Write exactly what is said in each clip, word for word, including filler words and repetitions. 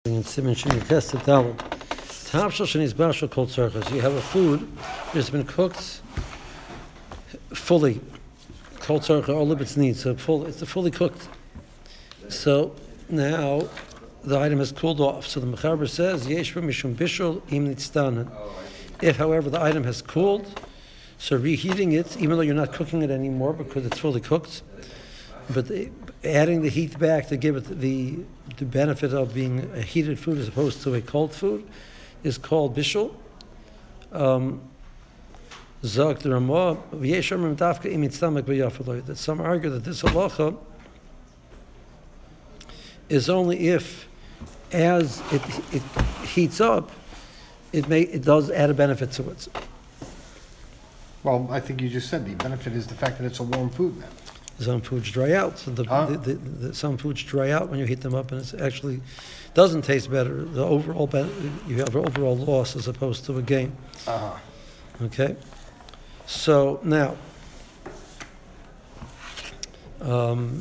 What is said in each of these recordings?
In Siman Shini Tested Dalit, Tavshel Sheni's Bashal Kol Tzarchas. You have a food that's been cooked fully, Kol Tzarchas, all of its needs. So full, it's fully cooked. So now the item has cooled off. So the Mechaber says, Yesh Mishum Bishul Im Nitztanen. If, however, the item has cooled, so reheating it, even though you're not cooking it anymore because it's fully cooked, but the, adding the heat back to give it the the benefit of being a heated food as opposed to a cold food is called bishul. Um, Zog the Ramah, that some argue that this halacha is only if, as it, it heats up, it may it does add a benefit to it. Well, I think you just said the benefit is the fact that it's a warm food now. Some foods dry out. So the, huh? the, the, the, some foods dry out when you heat them up, and it actually doesn't taste better. The overall ben- you have an overall loss as opposed to a gain. Uh-huh. Okay. So now, um,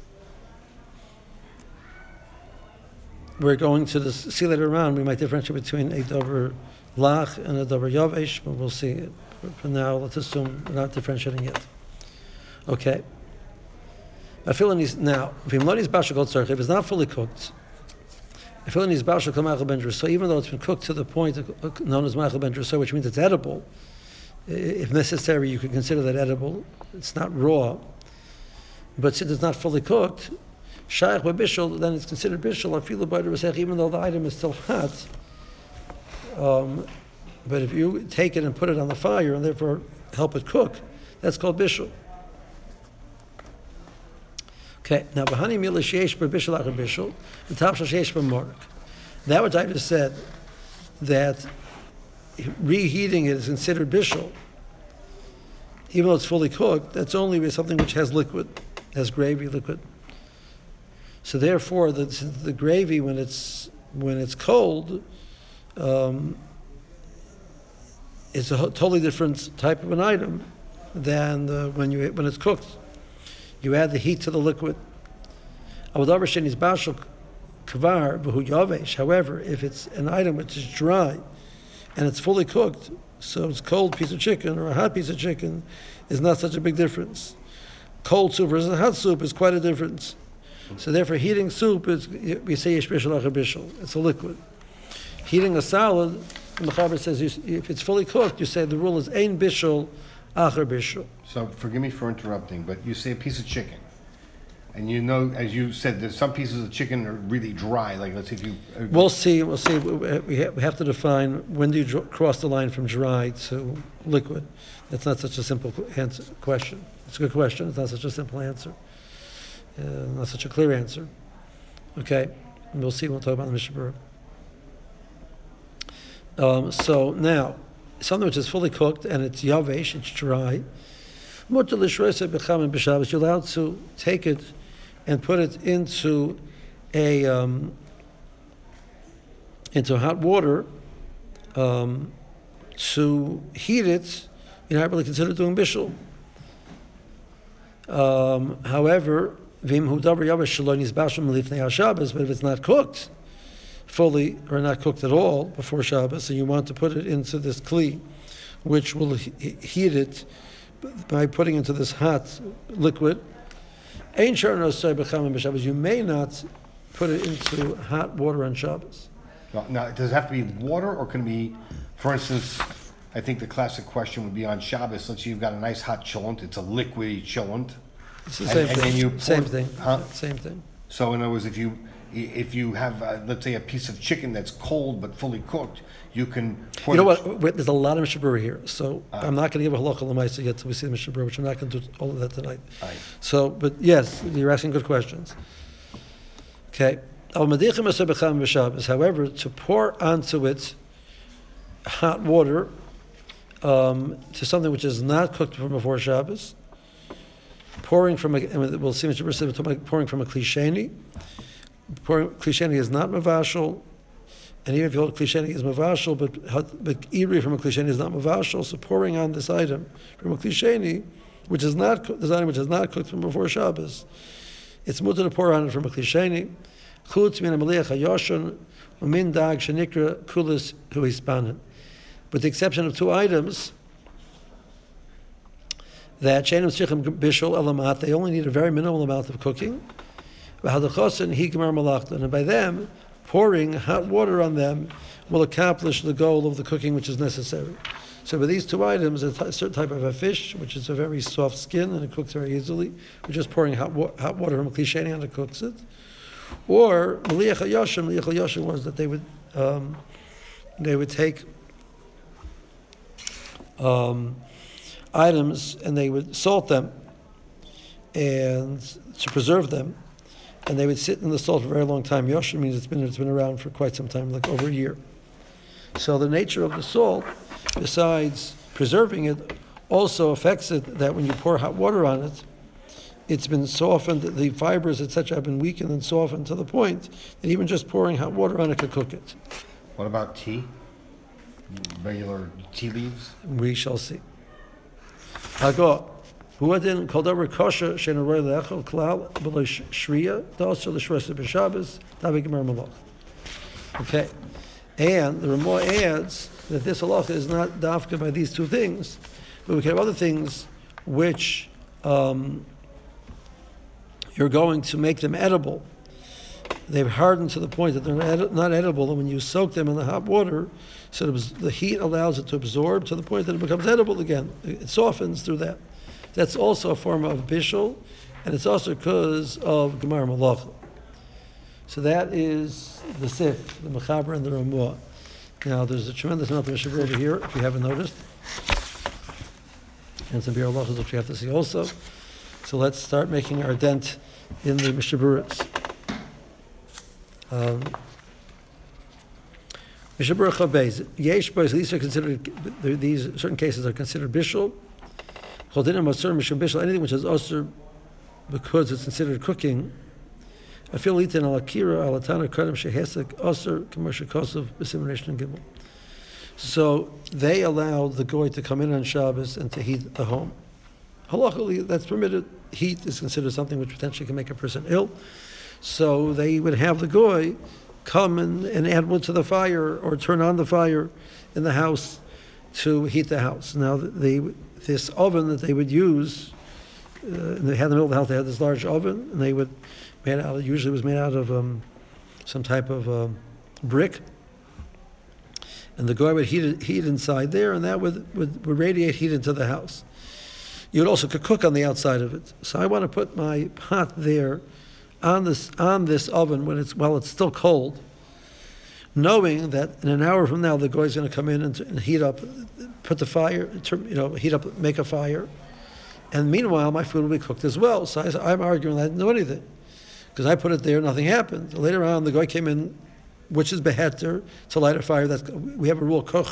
we're going to this, see later on. We might differentiate between a davar lach and a davar yavesh, but we'll see. For now, let's assume we're not differentiating yet. Okay. Now, if it's not fully cooked, so even though it's been cooked to the point known as machal ben drusah, which means it's edible, if necessary, you could consider that edible. It's not raw, but since it's not fully cooked, shaykh by bishul, then it's considered bishul. Even though the item is still hot, um, but if you take it and put it on the fire and therefore help it cook, that's called bishul. Okay, now Bahani Mila Sheish Bishul Achar Bishul, the Tavshel Sheish B'Mark. That which I just said, that reheating it is considered bishul, even though it's fully cooked, that's only with something which has liquid, has gravy liquid. So therefore, the, the gravy, when it's when it's cold, um, is a totally different type of an item than the, when you when it's cooked. You add the heat to the liquid. However, if it's an item which is dry and it's fully cooked, so it's a cold piece of chicken or a hot piece of chicken, is not such a big difference. Cold soup versus hot soup is quite a difference. So therefore, heating soup is, we say yesh bishul achar bishul. It's a liquid. Heating a salad, the Mechaber says you, if it's fully cooked, you say the rule is ein bishul achar bishul. So forgive me for interrupting, but you say a piece of chicken, and you know, as you said, there's some pieces of chicken are really dry. Like let's say if you. Uh, we'll see. We'll see. We have to define when do you draw, cross the line from dry to liquid. That's not such a simple answer, question. It's a good question. It's not such a simple answer. Uh, not such a clear answer. Okay, and we'll see. We'll talk about the Mishnah Berurah. Um, so now, something which is fully cooked and it's yavesh, it's dry. You're allowed to take it and put it into a um, into hot water um, to heat it. You're not really considered doing bishul. Um, however, but if it's not cooked fully or not cooked at all before Shabbos, and you want to put it into this kli, which will he- heat it by putting into this hot liquid, you may not put it into hot water on Shabbos. Now, now, does it have to be water, or can it be, for instance, I think the classic question would be on Shabbos, let's say you've got a nice hot cholent, it's a liquidy cholent. It's the same and, thing. And you pour, same thing. Huh? Same thing. So in other words, if you if you have, uh, let's say, a piece of chicken that's cold but fully cooked, you can put You know it, what? Wait, there's a lot of Mishnah Berurah here, so uh, I'm not going to give a halacha l'maisa yet till we see the Mishnah Berurah, which I'm not going to do all of that tonight. Aye. So, but yes, you're asking good questions. Okay. However, to pour onto it hot water um, to something which is not cooked from before Shabbos, pouring from a, and we'll see Mishnah Berurah talking about pouring from a klisheni. Pouring klisheni is not mavashal. And even if you hold klisheni is mavashal, but but iri from a klisheni is not mavashal, so pouring on this item from a klisheni, which is not this item which is not cooked from before Shabbos, it's mutter to pour on it from a klisheni. Chutz min hamaliach hayoshen umin dag shenikra kulis huispanin. With the exception of two items, that shenim tzrichim bishul elamat, they only need a very minimal amount of cooking. V'hadachosin hi gemar malachtan, and by them, pouring hot water on them will accomplish the goal of the cooking which is necessary. So with these two items, a t- certain type of a fish, which is a very soft skin and it cooks very easily, we're just pouring hot, wa- hot water from a cliche and it cooks it. Or Meliach HaYashim, Meliach HaYashim was that they would um, they would take um, items and they would salt them and to preserve them, and they would sit in the salt for a very long time. Yashim means it's been it's been around for quite some time, like over a year. So the nature of the salt, besides preserving it, also affects it that when you pour hot water on it, it's been softened, the fibers, et cetera, have been weakened and softened to the point that even just pouring hot water on it could cook it. What about tea? Regular tea leaves? We shall see. Hago, who didn't called over kosher shein roy leachol klal b'lo shriya also the shras of Shabbos davik gemar malach. Okay, and the Ramah adds that this halacha is not dafka by these two things, but we can have other things which um, you're going to make them edible. They've hardened to the point that they're not, not edible, and when you soak them in the hot water, so the heat allows it to absorb to the point that it becomes edible again. It softens through that. That's also a form of bishul, and it's also because of gemar malacha. So that is the sif, the mechaber, and the ramah. Now there's a tremendous amount of mishabur over here, if you haven't noticed, and some biur halachos which we have to see also. So let's start making our dent in the mishaburas. Um, Mishabur Chabez, Yesh boys, these are considered, these certain cases are considered bishul. Chodinam Asur Mishum Bishul, anything which is Asur because it's considered cooking. I feel eaten al Akira, al Atana Kadam Shehesek, Asur, Commercial Kosov, Dissemination and Gimel. So they allowed the goy to come in on Shabbos and to heat the home. Halachically, that's permitted. Heat is considered something which potentially can make a person ill. So they would have the goy come and, and add wood to the fire or turn on the fire in the house to heat the house. Now, they, this oven that they would use, uh, they had in the middle of the house, they had this large oven, and they would, made out, usually it was made out of um, some type of um, brick. And the goy would heat it, heat inside there, and that would, would, would radiate heat into the house. You would also could cook on the outside of it. So I want to put my pot there on this on this oven when it's while it's still cold, knowing that in an hour from now the goy is going to come in and, and heat up, put the fire, you know, heat up, make a fire, and meanwhile my food will be cooked as well. So I, I'm arguing I didn't do anything because I put it there, nothing happened. Later on, the goy came in, which is beheter, to light a fire. That's we have a rule for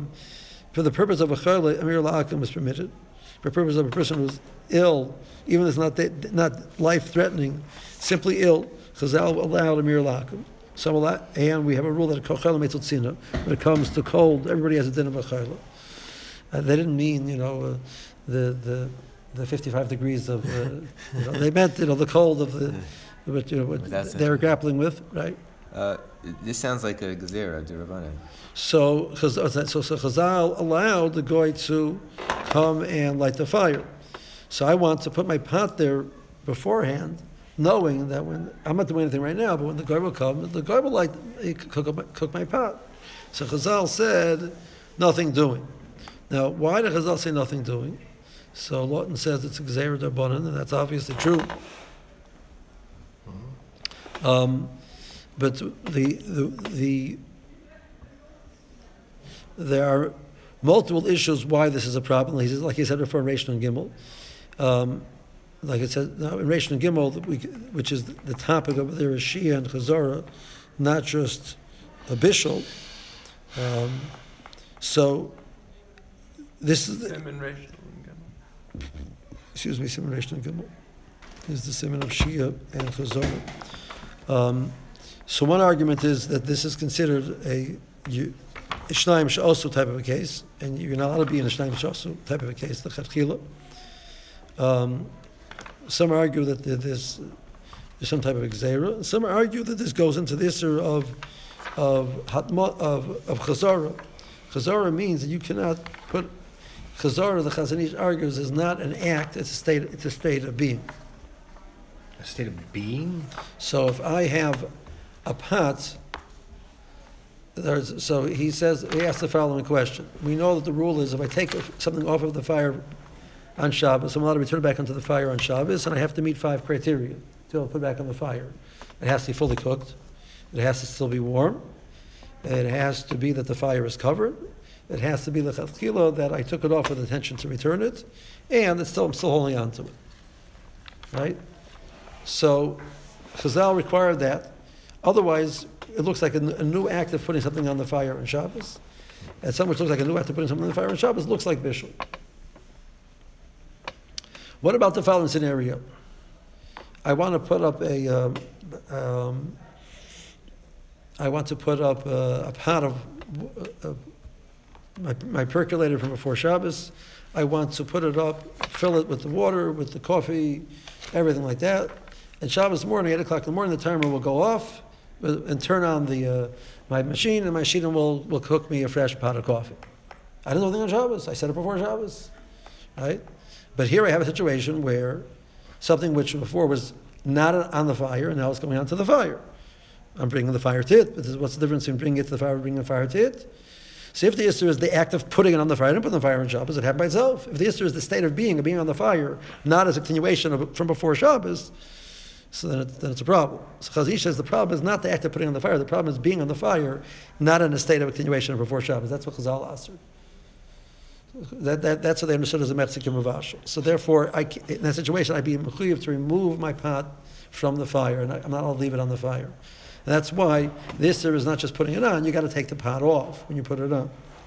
the purpose of a chayla, amir la'akim was permitted. For the purpose of a person who's ill, even if it's not not life threatening. Simply ill, Chazal allowed a mir lakum. So allow, and we have a rule that a kochela metutzina. When it comes to cold, everybody has a din of a chayla. Uh, they didn't mean, you know, uh, the the the fifty-five degrees of. Uh, you know, they meant, you know, the cold of the, what you know, what they were grappling with, right? Uh, this sounds like a gezerah d'Rabbanan. So, so, so Chazal allowed the goy to come and light the fire. So I want to put my pot there beforehand, knowing that when I'm not doing anything right now, but when the guy will come, the guy will like cook, up my, cook my pot. So Chazal said, nothing doing. Now, why did Chazal say nothing doing? So Lawton says it's a Gzeir D'Rabbanan, and that's obviously true. Um, but the, the the there are multiple issues why this is a problem. He says, like he said before, in Reish and Gimel. Um, Like it said, now in Reish and Gimel, which is the topic of there is Shia and Chazara, not just a bishul. Um, so this is the, Simon Reish and Gimel. excuse me, Simon Reish and Gimel is the Simon of Shia and Chazara. Um, so one argument is that this is considered a Ishnayim Sh'osu type of a case, and you're not allowed to be in a Ishnayim Sh'osu type of a case, the Chatchila. Um, Some argue that there's, there's some type of exera. Some argue that this goes into the issue of of hatma, of of chazara. Chazara means that you cannot put chazara. The Chazon Ish argues is not an act; it's a state. It's a state of being. A state of being? So if I have a pot, there's, so he says, he asks the following question. We know that the rule is if I take something off of the fire on Shabbos, I'm allowed to return it back onto the fire on Shabbos, and I have to meet five criteria to put it back on the fire. It has to be fully cooked. It has to still be warm. It has to be that the fire is covered. It has to be the chatchila that I took it off with intention to return it, and it's still, I'm still holding on to it. Right? So, Chazal required that. Otherwise, it looks like a, a new act of putting something on the fire on Shabbos. And something which looks like a new act of putting something on the fire on Shabbos looks like bishul. What about the following scenario? I want to put up a, um, um, I want to put up a, a pot of uh, my, my percolator from before Shabbos. I want to put it up, fill it with the water, with the coffee, everything like that. And Shabbos morning, eight o'clock in the morning, the timer will go off and turn on the uh, my machine, and my machine will, will cook me a fresh pot of coffee. I didn't know anything on Shabbos. I set it before Shabbos. Right? But here I have a situation where something which before was not on the fire, and now it's going onto the fire. I'm bringing the fire to it. But what's the difference between bringing it to the fire and bringing the fire to it? So if the issue is the act of putting it on the fire, I didn't put it on the fire on Shabbos, it happened by itself. If the issue is the state of being, of being on the fire, not as a continuation of from before Shabbos, so then, it, then it's a problem. So Chazon Ish says the problem is not the act of putting on the fire, the problem is being on the fire, not in a state of a continuation of before Shabbos. That's what Chazal answered. That, that, that's what they understood as a Metzikim Mavashal. So therefore, I, in that situation, I'd be mechuyev to remove my pot from the fire, and I, I'm not allowed to leave it on the fire. And that's why this is not just putting it on, you got to take the pot off when you put it on.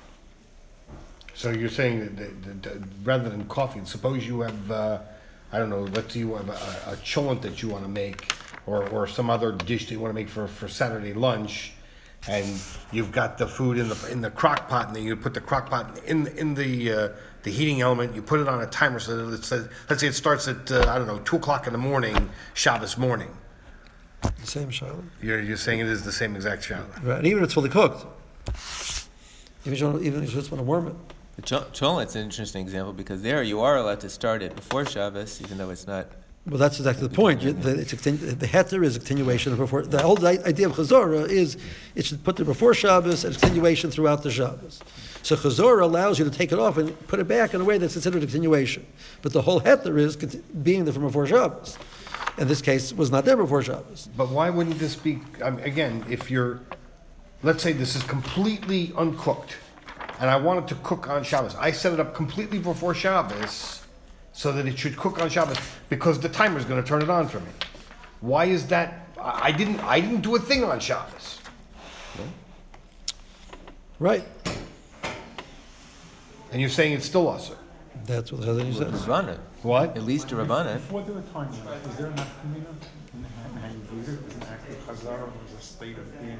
So you're saying that, that, that, that rather than coffee, suppose you have, uh, I don't know, let's say you have a, a cholent that you want to make, or, or some other dish that you want to make for, for Saturday lunch, and you've got the food in the in the crock pot, and then you put the crock pot in in the uh, the heating element. You put it on a timer so that it says, let's say it starts at uh, I don't know two o'clock in the morning, Shabbos morning. The same Shabbos. You're you're saying it is the same exact Shabbos. Right, and even if it's fully cooked. Even if you, don't, even if you just want to warm it. The chol- Cholent's an interesting example because there you are allowed to start it before Shabbos, even though it's not. Well, that's exactly the point. You, the, it's, the heter is a continuation of before. The whole idea of Chazorah is it should put it before Shabbos and continuation throughout the Shabbos. So Chazorah allows you to take it off and put it back in a way that's considered a continuation. But the whole heter is being there from before Shabbos. In this case, was not there before Shabbos. But why wouldn't this be? I mean, again, if you're, let's say this is completely uncooked, and I want it to cook on Shabbos. I set it up completely before Shabbos, so that it should cook on Shabbos because the timer is going to turn it on for me. Why is that? I I didn't. I didn't do a thing on Shabbos. Right. And you're saying it's still usher. That's what the Chazon Ish says. Rabbanan. What? At least a Rabbanan. Before the time, is there enough communal in how you viewed it? Was an act of chazara, was a state of being?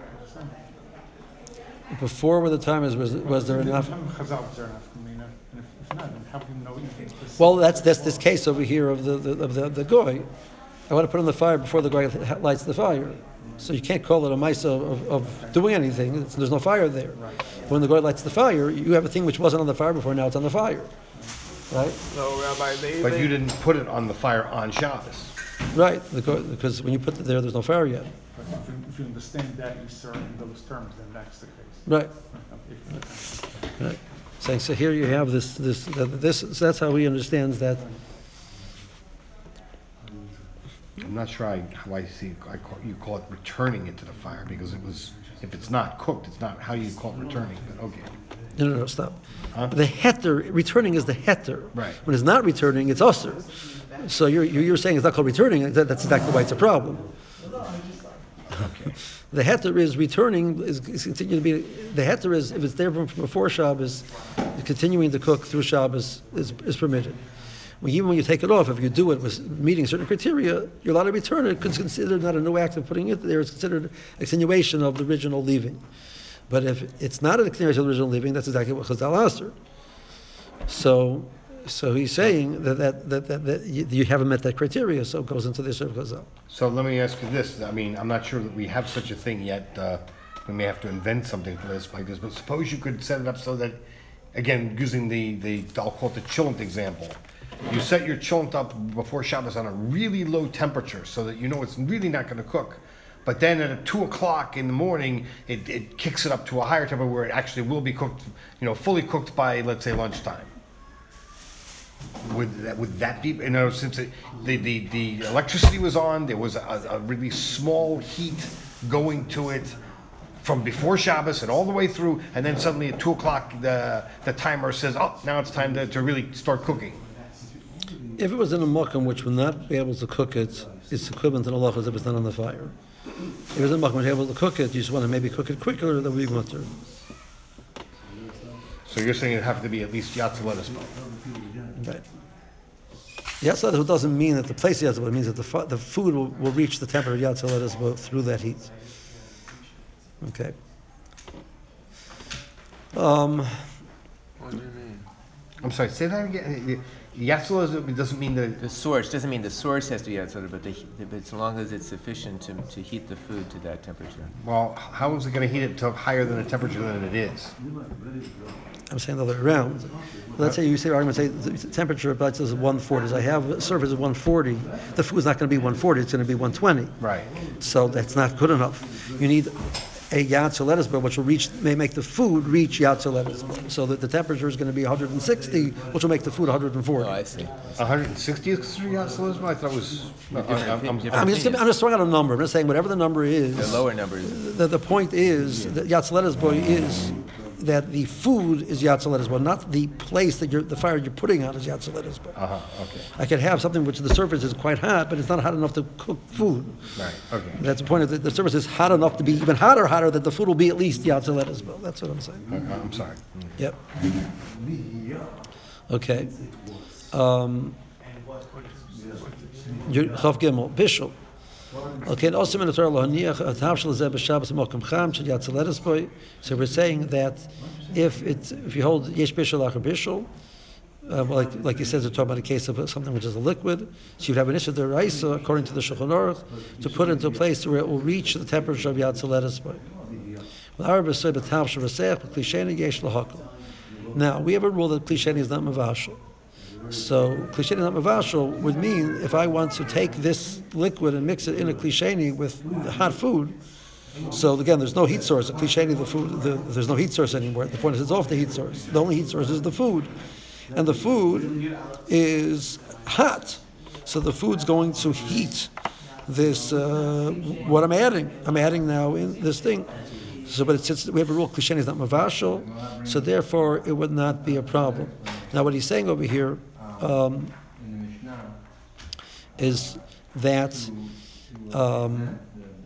Before where the time is, was, was there enough? Chazal, was there enough communal? And if, if not, then how can you know anything specific? Well, that's that's this case over here of the, the of the, the goy. I want to put it on the fire before the goy lights the fire. So you can't call it a maisa of, of doing anything. It's, there's no fire there. When the goy lights the fire, you have a thing which wasn't on the fire before, now it's on the fire. Right? So, Rabbi, they, But they- you didn't put it on the fire on Shabbos. Right, the goy- because when you put it there, there's no fire yet. But if you, if you understand that you serve in those terms, then that's the case. Right, Okay. right. Saying, so here you have this, this, that- this, so that's how he understands that. I'm not sure I, how I see. I call, you call it returning it to the fire because it was. If it's not cooked, it's not how you call it returning. But okay. No, no, no, stop. Huh? The heter, returning is the heter. Right. When it's not returning, it's usher. So you're, you're you're saying it's not called returning, that, that's exactly why it's a problem. The heter is returning, is, is continuing to be, the heter is, if it's there from before Shabbos, continuing to cook through Shabbos is, is permitted. Well, even when you take it off, if you do it with meeting certain criteria, you're allowed to return it. It's considered not a new act of putting it there. It's considered a continuation of the original leaving. But if it's not a continuation of the original leaving, that's exactly what Chazal answered. So, so he's saying that that, that, that, that you, you haven't met that criteria, so it goes into the issue of Chazal. So let me ask you this. I mean, I'm not sure that we have such a thing yet. Uh, we may have to invent something for this like this, but suppose you could set it up so that, again, using the, the I'll call it the chillent example, you set your chillent up before Shabbos on a really low temperature so that you know it's really not going to cook. But then at two o'clock in the morning, it, it kicks it up to a higher temperature where it actually will be cooked, you know, fully cooked by, let's say, lunchtime. Would that, would that be, you know, since it, the, the, the electricity was on, there was a, a really small heat going to it from before Shabbos and all the way through, and then suddenly at two o'clock the, the timer says, oh, now it's time to, to really start cooking. If it was in a mokum which would not be able to cook it, it's equivalent to the halachas if it's not on the fire. If it's in a mokum which is able to cook it, you just want to maybe cook it quicker, that would be mutter. So you're saying it'd have to be at least yatsa lettuce. Right. Yatsa lettuce doesn't mean that the place of yatsa lettuce, it means that the, fu- the food will, will reach the temperature of yatsa lettuce through that heat. Okay. Um, What do you mean? I'm sorry, say that again. Yatsa lettuce doesn't mean that. The source doesn't mean the source has to be yatzalad, but, the, but as long as it's sufficient to, to heat the food to that temperature. Well, how is it going to heat it to higher than the temperature than it is? I'm saying the other way around. Let's say you say argument say the temperature of is one forty. I have a surface of one forty. The food's not going to be one forty. It's going to be one twenty. Right. So that's not good enough. You need a yatsa lettuce bar, which will reach may make the food reach yatsa lettuce bar, so that the temperature is going to be one hundred sixty, which will make the food one hundred forty. Oh, I see. one hundred sixty is considered yatsa lettuce? I thought it was. Different- I- I'm- I'm- different I mean, just, I'm just throwing out a number. I'm just saying whatever the number is. The lower numbers. The, the point is that yatsa lettuce bar is that the food is yatsa lettuce bar, not the place that you're the fire you're putting on is yatsa lettuce bar. Uh-huh, okay. I could have something which the surface is quite hot, but it's not hot enough to cook food. Right, okay. That's the point of the, the surface is hot enough to be even hotter, hotter that the food will be at least yatsa lettuce bar. That's what I'm saying. Okay, I'm sorry. Yep. Okay. Um, Chav Gimel Bishul. Okay, and also in the Torah, Lohaniach Atavshel Zeh b'Shabbos Mokum Cham Shel Yatsa Lettuce Boy. So we're saying that if it's if you hold Yesh Bishul Acher Bishul, uh, well, like like he says, we're talking about a case of something which is a liquid. So you'd have an issue deraisa according to the Shulchan Aruch to put it into a place where it will reach the temperature of Yatsa Lettuce Boy. Now we have a rule that klisheni is not mavashel. So klisheni not mavashel would mean if I want to take this liquid and mix it in a klisheni with hot food. So again, there's no heat source. A klisheni, the food, the, there's no heat source anymore. The point is, it's off the heat source. The only heat source is the food, and the food is hot. So the food's going to heat this. Uh, what I'm adding, I'm adding now in this thing. So, but it says we have a rule: klisheni is not mavashel, so therefore it would not be a problem. Now, what he's saying over here um, is that um,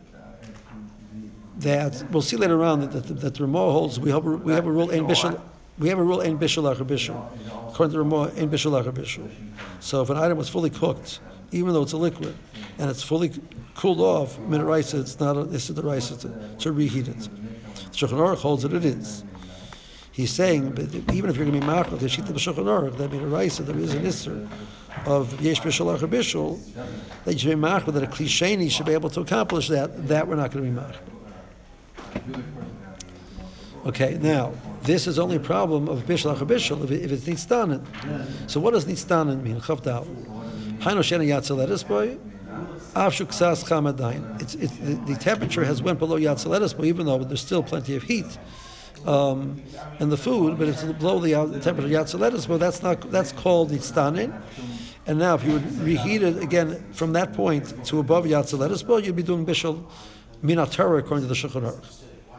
that we'll see later on that that, that the Ramah holds. We have a, we have a rule in bishul. We have a rule in bishul acher bishul. According to Ramah, in bishul acher bishul. So, if an item was fully cooked, even though it's a liquid, and it's fully cooled off, minute rice, it's not. A, this is the rice to, to reheat it. Shulchan Aruch holds that it is. He's saying, but even if you're going to be machloek, the shita b'Shulchan Aruch, that means a rice, there is an isser of yesh bishul acher bishul, that you should be machloek, that a klisheni should be able to accomplish that. That we're not going to be machloek. Okay, now this is only a problem of bishul acher bishul if, it, if it's nitztanen. So what does nitztanen mean? Chavdal. Hainu shena yatsa lettuce boy. It's, it's, the, the temperature has went below yatsa lettuce, but even though there's still plenty of heat um, in the food, but it's below the, uh, the temperature of yatsa lettuce, but that's not that's called nitztanen. And now, if you would reheat it again from that point to above yatsa lettuce, well, you'd be doing bishul minatara according to the Shulchan Aruch.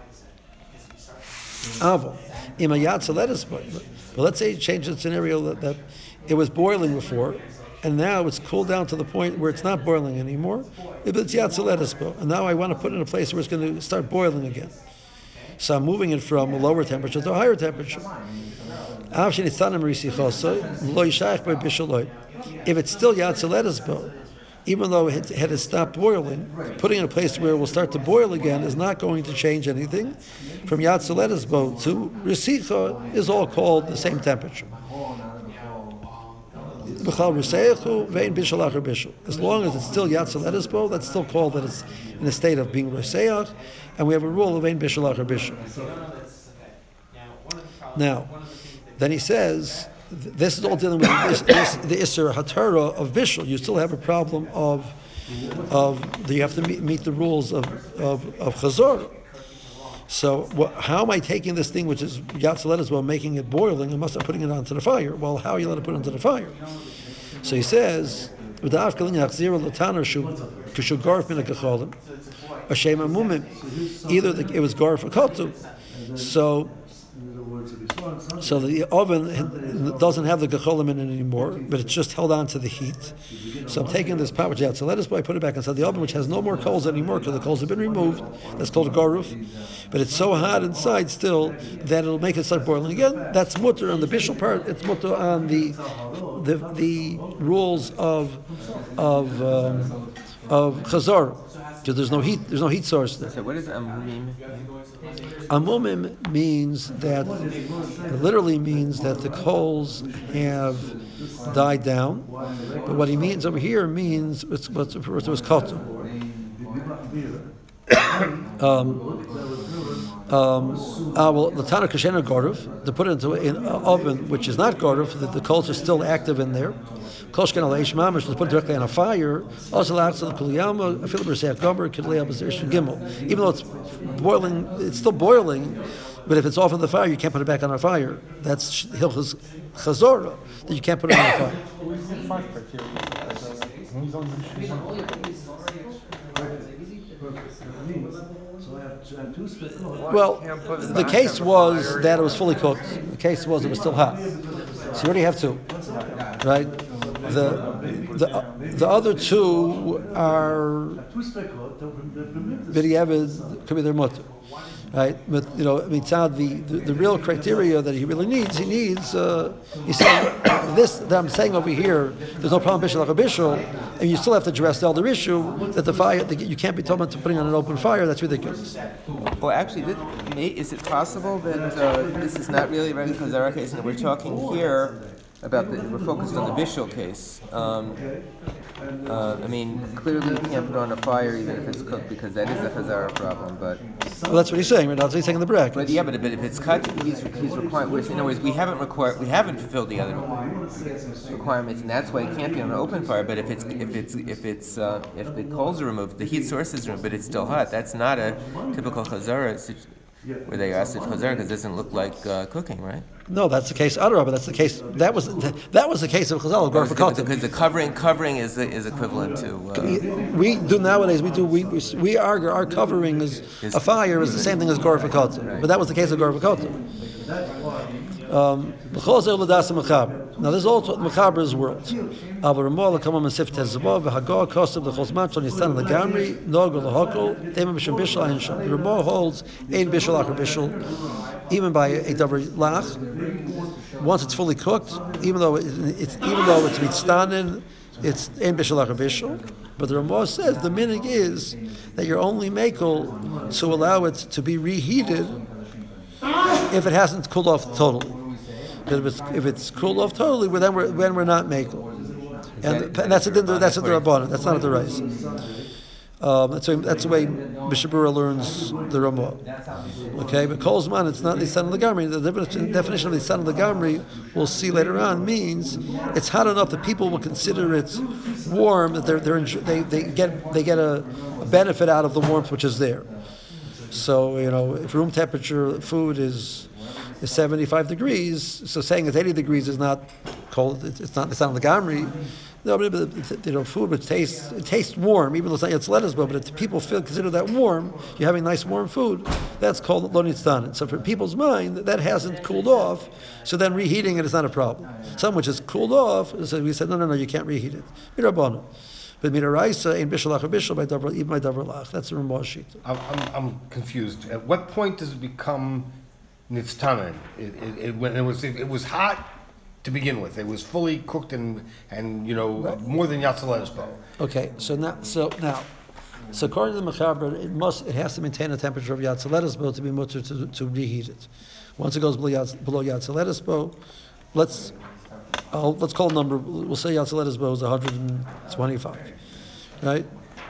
Avo ima yatsa lettuce, but let's say you change the scenario that, that it was boiling before. And now it's cooled down to the point where it's not boiling anymore. It's yatsa lettuce, and now I want to put it in a place where it's going to start boiling again. So I'm moving it from a lower temperature to a higher temperature. If it's still yatsa lettuce, even though it had stopped boiling, putting it in a place where it will start to boil again is not going to change anything. From yatsa lettuce to risicha is all called the same temperature. b'chal Ruseichu vein bishul achar bishul. As long as it's still Yatzaledis bo, that's still called that it's in a state of being Ruseach, and we have a rule of vein bishul achar bishul. Now, then he says, th- this is all dealing with this, this, the Isser HaTorah of bishul. You still have a problem of of you have to meet, meet the rules of of, of Chazor. So wh- how am I taking this thing which is Yatzaledis while making it boiling and must have putting it onto the fire? Well, how are you allowed to put it onto the fire? So he says, either the, it was garf or kotu. So So the oven doesn't have the gecholim in it anymore, but it's just held on to the heat. So I'm taking this pot which is Yatzaledis, but I put it back inside the oven, which has no more coals anymore because the coals have been removed. That's called a garuf. But it's so hot inside still that it'll make it start boiling again. That's mutter on the bishul part. It's mutter on the the, the rules of of um, of chazar, because there's no heat. There's no heat source there. So what is amumim? Amumim means that, it literally means that the coals have died down. But what he means over here means it's what's referred to as kotu. Um, um, uh, well, the Tana Kashena Goruf, to put it into an oven which is not Goruf, the, the coals are still active in there. Koshken al Eish Mamish, to put it directly on a fire. Also, the Kuliyama, a Philibur Gomer, Kidlei Abazir Gimel. Even though it's boiling, it's still boiling, but if it's off of the fire, you can't put it back on a fire. That's Hilchas Chazorah, that you can't put it on a fire. Well, the case was that it was fully cooked. The case was it was still hot. So you already have two, right? The the the other two are b'diavad, could be their mutter, right? But you know, mitzad the, the the real criteria that he really needs, he needs. Uh, he's saying this that I'm saying over here. There's no problem bishul like a bishul, and you still have to address the other issue that the fire that you can't be told to putting on an open fire. That's ridiculous. Well, actually, this, may, is it possible that uh, this is not really a regular Chazara case, and that we're talking here about the, we're focused on the bishul case. Um, uh, I mean, clearly you can't put on a fire even if it's cooked because that is a Chazara problem. But well, that's what he's saying. Right? That's what he's saying in the bracket. But yeah, but, but if it's cut, he's he's required. In other words, we haven't required, we haven't fulfilled the other requirements, and that's why it can't be on an open fire. But if it's if it's if it's uh, if the coals are removed, the heat source is removed, but it's still hot. That's not a typical Chazara situation where they asked it Chazara because it doesn't look like uh, cooking, right? No, that's the case. Adarabah, that's the case. That was that was the case of Chazal. Because the covering covering is is equivalent to. Uh, we do nowadays. We do. We we, we argue our covering is a fire is the same thing as gorfakota. Right. But that was the case of gorfakota. Um, now this is also Mechaber's world. The Ramah holds ein bishul achar bishul, even by a davar lach. Once it's fully cooked, even though it, it's even though it's mitztanin, it's ein bishul achar bishul. But the Ramah says the minig is that you're only makel to allow it to be reheated if it hasn't cooled off totally. But if it's, if it's cooled off totally, well, then we're then we're not makel, and that, that's a that's a Rabbanan. That's not a Deraisa. Um, that's a, that's the way Mishabura learns the Ramah. Okay, but Kolzman, it's not the son of the Gamri. The definition of the son of the Gamri, we'll see later on, means it's hot enough that people will consider it warm. That they're they're enjo- they they get they get a, a benefit out of the warmth which is there. So you know, if room temperature food is is seventy-five degrees, so saying it's eighty degrees is not cold. It's not. It's not the gamri. No, but you know, food which tastes it tastes warm, even though it's not it's lettuce, but if people feel consider that warm, you're having nice warm food. That's called lo nitztanin. So for people's mind, that hasn't cooled off. So then reheating it is not a problem. Some which is cooled off, so we said no, no, no, you can't reheat it. Mirabana. But midaraisa in bishul achar bishul by davar even by davar lach. That's the Ramah sheet. I'm, I'm I'm confused. At what point does it become nitztanin? It, it, it when it was it, it was hot to begin with. It was fully cooked and and you know more than Yatzaledis bo. Okay, so now so now so according to the Mechaber, it must it has to maintain a temperature of Yatzaledis bo to be mutter to, to reheat it. Once it goes below Yatzaledis bo, let's uh, let's call a number, we'll say Yatzalet Bo is one hundred twenty-five, right?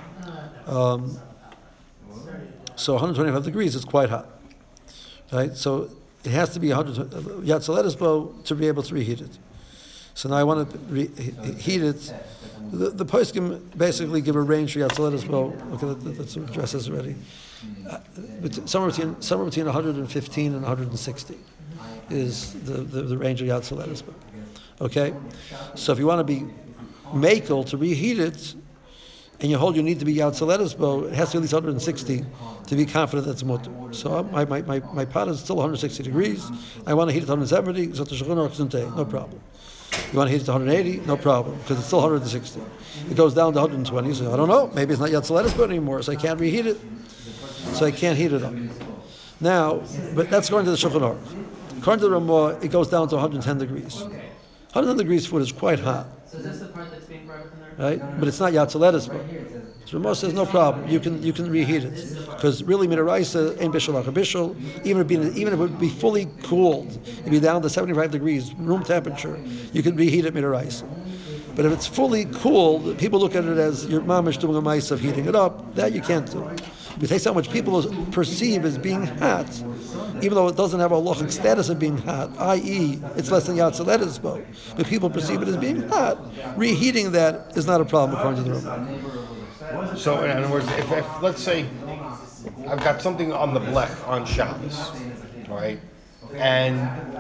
Um, so one hundred twenty-five degrees is quite hot, right? So it has to be one hundred Yatzalet Bo to be able to reheat it. So now I want to re- heat it. The, the poskim basically give a range for Yatzalet Bo. Okay, that, that's addressed this already. Uh, bet- somewhere between somewhere between one hundred fifteen and one hundred sixty is the, the, the range of Yatzalet Bo. Okay, so if you want to be makel to reheat it, and you hold you need to be Yatzalet Bo, it has to be at least one hundred sixty to be confident that it's mutter. So my, my, my, my pot is still one hundred sixty degrees. I want to heat it one hundred seventy, so the Shulchan Aruch doesn't take, no problem. You want to heat it to one hundred eighty, no problem, because it's still one hundred sixty. It goes down to one hundred twenty, so I don't know, maybe it's not Yatzalet Bo anymore, so I can't reheat it. So I can't heat it up. Now, but that's going to the Shulchan Aruch. According to the Ramah, it goes down to one hundred ten degrees. one hundred ten degrees food is quite hot. So is this the part that's being brought up in there? Right? But it's not Yatzalet Bo. So Ramah says no problem. You can you can reheat it because really midaraisa ain't bishul ach bishul. Even if it be, even if it would be fully cooled, it'd be down to seventy-five degrees, room temperature. You can reheat it midaraisa. But if it's fully cooled, people look at it as your mamish doing a mice of heating it up. That you can't do. We take how much people perceive as being hot, even though it doesn't have a halachic status of being hot, that is, it's less than Yatzalet Bo. But people perceive it as being hot. Reheating that is not a problem according to the Rambam. So in other words, if, if let's say I've got something on the blech on Shabbos, all right, and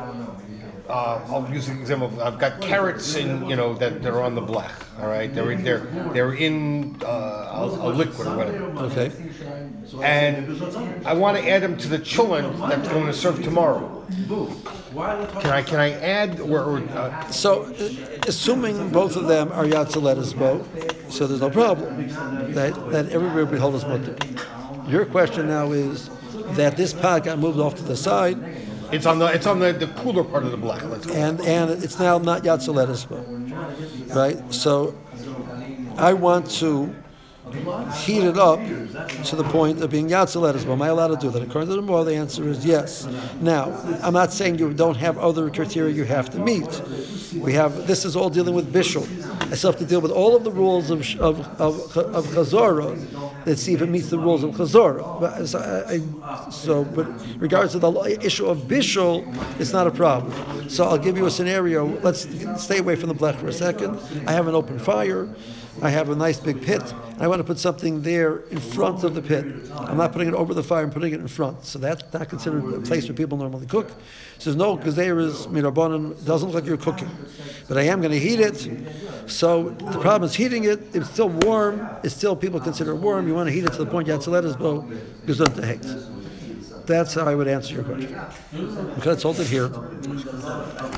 uh, I'll use an example. Of, I've got carrots in, you know, that, that are on the blech. All right, they're in, they're they're in uh, a, a liquid or whatever. Okay. And I want to add them to the chulin that's going to serve tomorrow. Can I can I add or, or uh, So, uh, assuming both of them are Yatzalet Bo, so there's no problem. That that everybody would hold as mutter. Your question now is that this pot got moved off to the side, it's on the it's on the, the cooler part of the blech. Let's go. and and it's now not Yatzalet Bo, right? So, I want to heat it up to the point of being Yatzalet Bo. Am I allowed to do that? According to the Ramah, the answer is yes. Now, I'm not saying you don't have other criteria you have to meet. We have, this is all dealing with Bishul. I still have to deal with all of the rules of of of, of Chazorah. Let's see if it meets the rules of Chazorah. But, so, I, so, but regards to the issue of Bishul, it's not a problem. So I'll give you a scenario. Let's stay away from the blech for a second. I have an open fire. I have a nice big pit. I want to put something there in front of the pit. I'm not putting it over the fire, I'm putting it in front. So that's not considered a place where people normally cook. He says, no, because there is mirabanan, doesn't look like you're cooking. But I am going to heat it. So the problem is heating it, it's still warm, it's still people consider it warm. You want to heat it to the point Yatzalet Bo, gesund to hate. That's how I would answer your question. Okay, let's hold it here.